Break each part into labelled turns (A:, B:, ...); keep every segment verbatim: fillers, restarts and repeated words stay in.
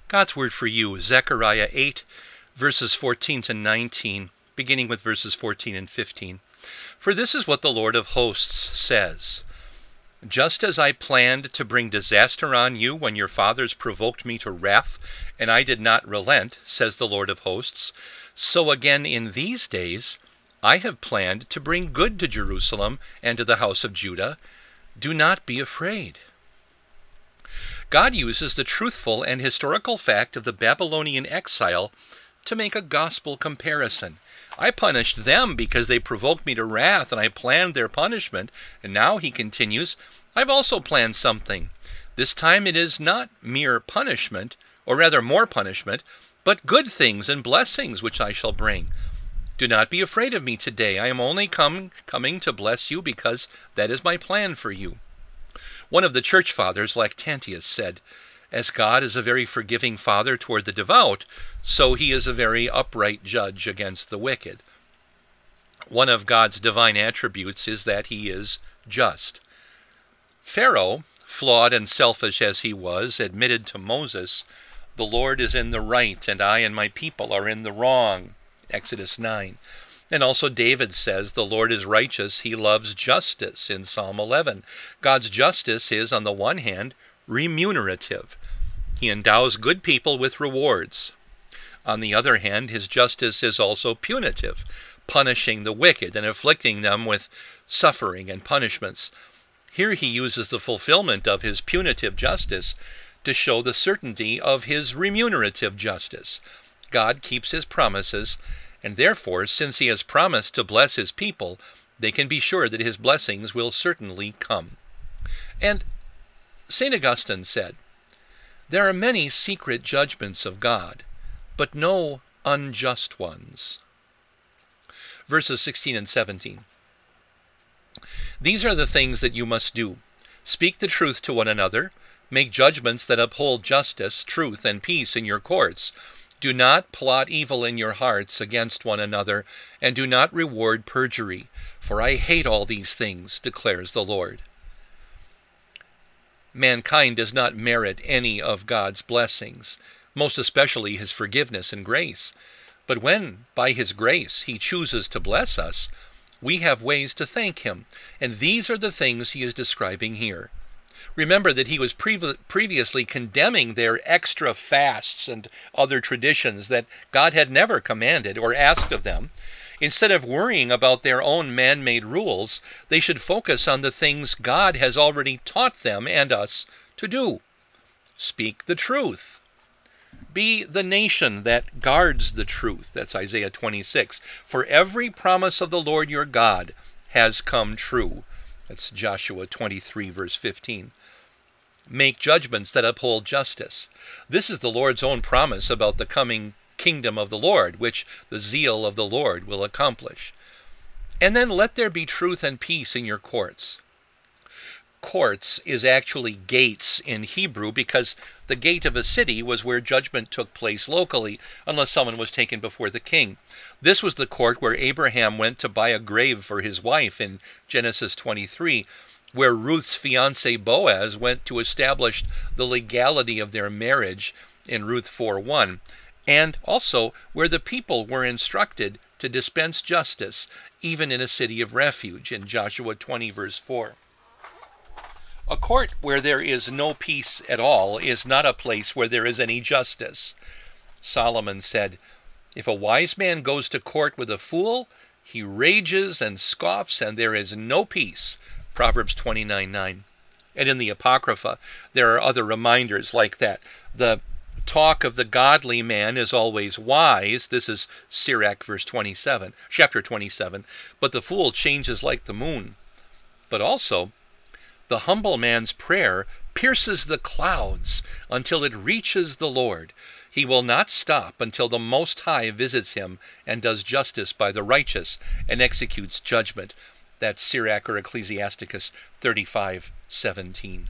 A: God's word for you, Zechariah eight, verses fourteen to nineteen, beginning with verses fourteen and fifteen. For this is what the Lord of hosts says. Just as I planned to bring disaster on you when your fathers provoked me to wrath, and I did not relent, says the Lord of hosts, so again in these days I have planned to bring good to Jerusalem and to the house of Judah. Do not be afraid. God uses the truthful and historical fact of the Babylonian exile to make a gospel comparison. I punished them because they provoked me to wrath, and I planned their punishment. And now, he continues, I've also planned something. This time it is not mere punishment, or rather more punishment, but good things and blessings which I shall bring. Do not be afraid of me today. I am only come, coming to bless you because that is my plan for you. One of the church fathers, Lactantius, said, as God is a very forgiving father toward the devout, so he is a very upright judge against the wicked. One of God's divine attributes is that he is just. Pharaoh, flawed and selfish as he was, admitted to Moses, the Lord is in the right, and I and my people are in the wrong. Exodus nine. And also David says, the Lord is righteous, he loves justice in Psalm eleven. God's justice is, on the one hand, remunerative. He endows good people with rewards. On the other hand, his justice is also punitive, punishing the wicked and afflicting them with suffering and punishments. Here he uses the fulfillment of his punitive justice to show the certainty of his remunerative justice. God keeps his promises, and therefore, since he has promised to bless his people, they can be sure that his blessings will certainly come. And Saint Augustine said, there are many secret judgments of God, but no unjust ones. Verses sixteen and seventeen. These are the things that you must do. Speak the truth to one another. Make judgments that uphold justice, truth, and peace in your courts. Do not plot evil in your hearts against one another, and do not reward perjury, for I hate all these things, declares the Lord. Mankind does not merit any of God's blessings, most especially his forgiveness and grace. But when, by his grace, he chooses to bless us, we have ways to thank him, and these are the things he is describing here. Remember that he was previ- previously condemning their extra fasts and other traditions that God had never commanded or asked of them. Instead of worrying about their own man-made rules, they should focus on the things God has already taught them and us to do. Speak the truth. Be the nation that guards the truth. That's Isaiah twenty-six. For every promise of the Lord your God has come true. That's Joshua twenty-three, verse fifteen. Make judgments that uphold justice. This is the Lord's own promise about the coming kingdom of the Lord, which the zeal of the Lord will accomplish. And then let there be truth and peace in your courts. Courts is actually gates in Hebrew because the gate of a city was where judgment took place locally, unless someone was taken before the king. This was the court where Abraham went to buy a grave for his wife in Genesis twenty-three, where Ruth's fiancé Boaz went to establish the legality of their marriage in Ruth four one, and also where the people were instructed to dispense justice, even in a city of refuge, in Joshua twenty, verse four. A court where there is no peace at all is not a place where there is any justice. Solomon said, if a wise man goes to court with a fool, he rages and scoffs, and there is no peace. Proverbs twenty-nine nine. And in the Apocrypha, there are other reminders like that. The talk of the godly man is always wise. This is Sirach, verse twenty-seven, chapter twenty-seven. But the fool changes like the moon. But also, the humble man's prayer pierces the clouds until it reaches the Lord. He will not stop until the Most High visits him and does justice by the righteous and executes judgment. That's Sirach or Ecclesiasticus thirty-five seventeen.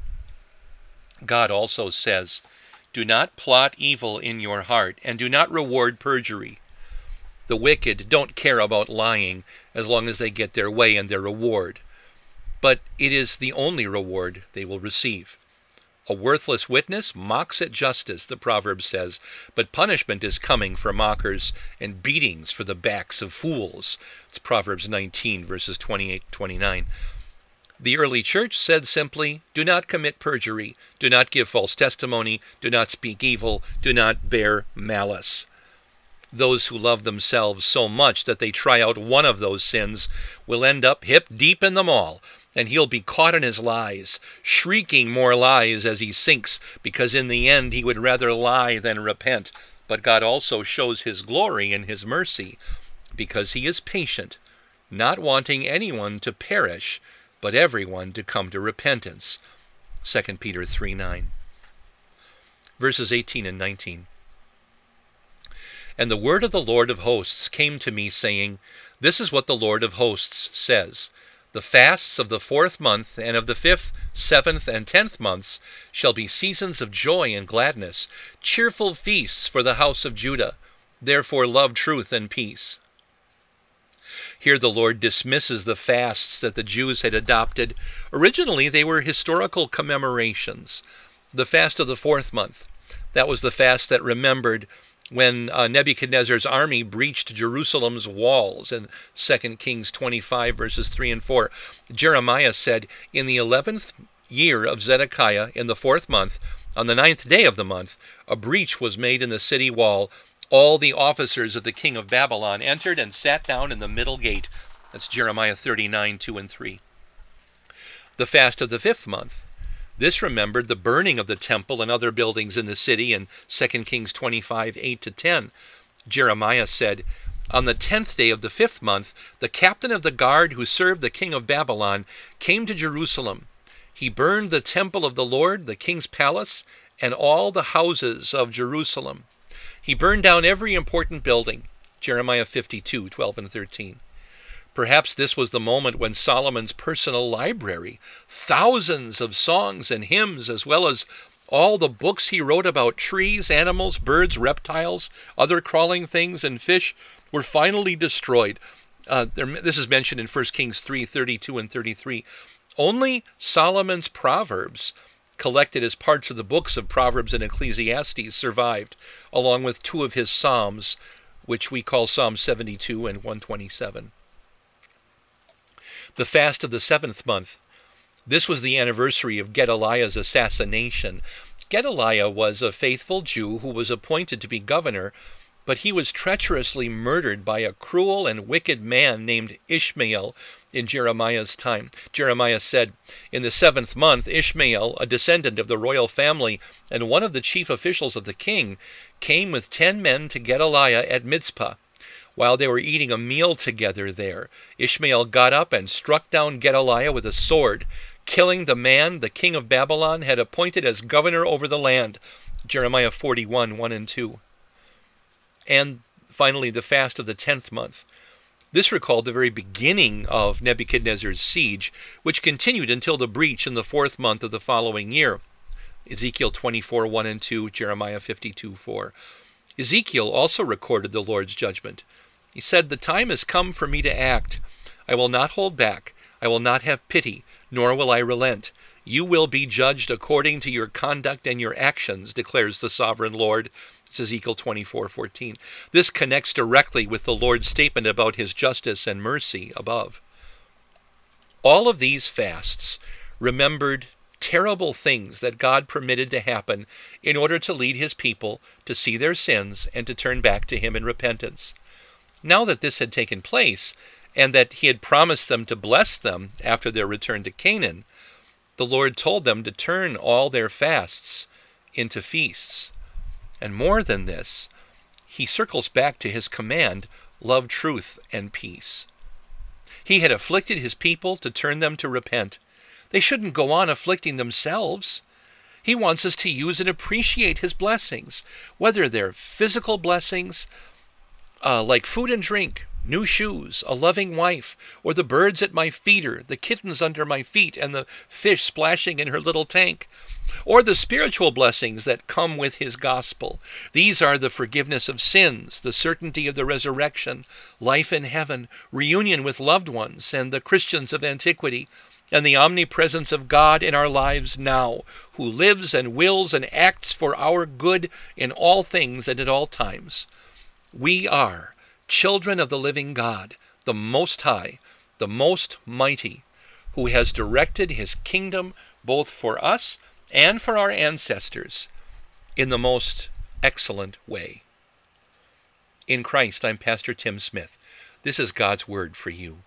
A: God also says, do not plot evil in your heart, and do not reward perjury. The wicked don't care about lying as long as they get their way and their reward. But it is the only reward they will receive. A worthless witness mocks at justice, the proverb says, but punishment is coming for mockers and beatings for the backs of fools. It's Proverbs nineteen, verses twenty-eight to twenty-nine. The early church said simply, do not commit perjury, do not give false testimony, do not speak evil, do not bear malice. Those who love themselves so much that they try out one of those sins will end up hip deep in them all, and he'll be caught in his lies, shrieking more lies as he sinks, because in the end he would rather lie than repent. But God also shows his glory in his mercy, because he is patient, not wanting anyone to perish, but everyone to come to repentance. Second Peter three nine. Verses eighteen and nineteen. And the word of the Lord of hosts came to me, saying, This is what the Lord of hosts says. The fasts of the fourth month and of the fifth, seventh, and tenth months shall be seasons of joy and gladness, cheerful feasts for the house of Judah. Therefore love truth and peace. Here the Lord dismisses the fasts that the Jews had adopted. Originally they were historical commemorations. The fast of the fourth month, that was the fast that remembered when uh, Nebuchadnezzar's army breached Jerusalem's walls in Second Kings twenty-five, verses three and four. Jeremiah said, In the eleventh year of Zedekiah, in the fourth month, on the ninth day of the month, a breach was made in the city wall. All the officers of the king of Babylon entered and sat down in the middle gate. That's Jeremiah thirty-nine, two and three. The fast of the fifth month. This remembered the burning of the temple and other buildings in the city in Second Kings twenty-five, eight to ten. Jeremiah said, On the tenth day of the fifth month, the captain of the guard who served the king of Babylon came to Jerusalem. He burned the temple of the Lord, the king's palace, and all the houses of Jerusalem. He burned down every important building. Jeremiah fifty-two, twelve and thirteen. Perhaps this was the moment when Solomon's personal library, thousands of songs and hymns, as well as all the books he wrote about trees, animals, birds, reptiles, other crawling things, and fish, were finally destroyed. Uh, there, this is mentioned in First Kings three, thirty-two and thirty-three. Only Solomon's Proverbs, collected as parts of the books of Proverbs and Ecclesiastes, survived, along with two of his Psalms, which we call Psalm seventy-two and one twenty-seven. The fast of the seventh month. This was the anniversary of Gedaliah's assassination. Gedaliah was a faithful Jew who was appointed to be governor, but he was treacherously murdered by a cruel and wicked man named Ishmael in Jeremiah's time. Jeremiah said, In the seventh month, Ishmael, a descendant of the royal family and one of the chief officials of the king, came with ten men to Gedaliah at Mizpah. While they were eating a meal together there, Ishmael got up and struck down Gedaliah with a sword, killing the man the king of Babylon had appointed as governor over the land. Jeremiah forty-one, one and two. And finally, the fast of the tenth month. This recalled the very beginning of Nebuchadnezzar's siege, which continued until the breach in the fourth month of the following year. Ezekiel twenty-four, one and two, Jeremiah fifty-two, four. Ezekiel also recorded the Lord's judgment. He said, The time has come for me to act. I will not hold back. I will not have pity, nor will I relent. You will be judged according to your conduct and your actions, declares the sovereign Lord. It's Ezekiel twenty-four, fourteen. This connects directly with the Lord's statement about his justice and mercy above. All of these fasts remembered terrible things that God permitted to happen in order to lead his people to see their sins and to turn back to him in repentance. Now that this had taken place, and that he had promised them to bless them after their return to Canaan, the Lord told them to turn all their fasts into feasts. And more than this, he circles back to his command, love truth and peace. He had afflicted his people to turn them to repent. They shouldn't go on afflicting themselves. He wants us to use and appreciate his blessings, whether they're physical blessings, Uh, like food and drink, new shoes, a loving wife, or the birds at my feeder, the kittens under my feet, and the fish splashing in her little tank, or the spiritual blessings that come with his gospel. These are the forgiveness of sins, the certainty of the resurrection, life in heaven, reunion with loved ones, and the Christians of antiquity, and the omnipresence of God in our lives now, who lives and wills and acts for our good in all things and at all times. We are children of the living God, the Most High, the Most Mighty, who has directed his kingdom both for us and for our ancestors in the most excellent way. In Christ, I'm Pastor Tim Smith. This is God's Word for you.